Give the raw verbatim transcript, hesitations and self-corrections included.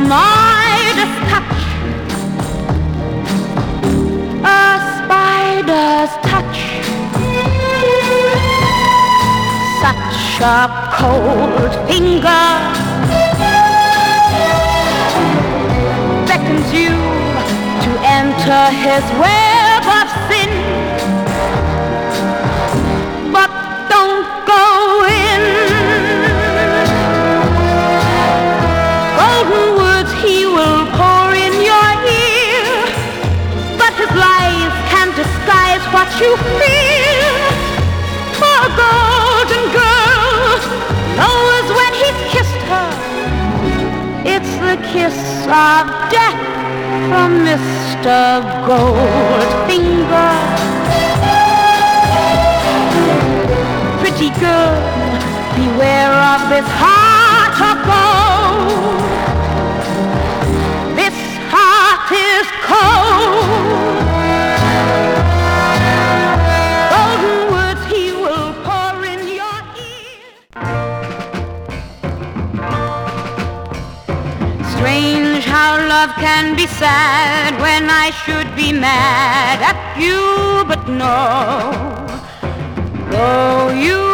Midas touch, a spider's touch, such a cold finger beckons you to enter his web of sin, but don't go in. Golden words he will pour in your ear, but his lies can't disguise what you feel. For a golden girl knows when he's kissed her, it's the kiss of death from Mister Goldfinger. Pretty girl, beware of this heart of gold. This heart is cold. Golden words he will pour in your ear. Strange how love can be sad when I should be mad at you, but no. Though you